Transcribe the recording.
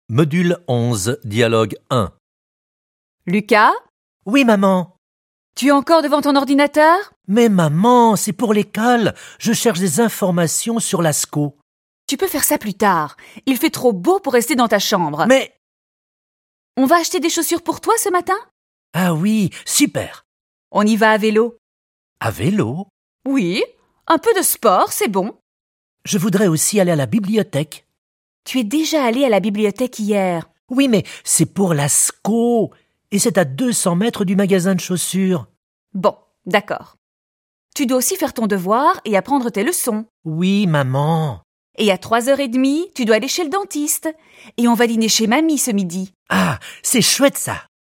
Module 11, dialogue 1. Lucas, Oui, maman. tu es encore devant ton ordinateur? Mais maman, c'est pour l'école. Je cherche des informations sur l'ASCO. Tu peux faire ça plus tard. Il fait trop beau pour rester dans ta chambre. Mais... On va acheter des chaussures pour toi ce matin? Ah oui, super. On y va à vélo? À vélo? Oui, un peu de sport, c'est bon. Je voudrais aussi aller à la bibliothèque. Tu es déjà allé à la bibliothèque hier. Oui, mais c'est pour l'ASCO. Et c'est à 200 mètres du magasin de chaussures. Bon, d'accord. Tu dois aussi faire ton devoir et apprendre tes leçons. Oui, maman. Et à 3h30, tu dois aller chez le dentiste. Et on va dîner chez mamie ce midi. Ah, c'est chouette ça.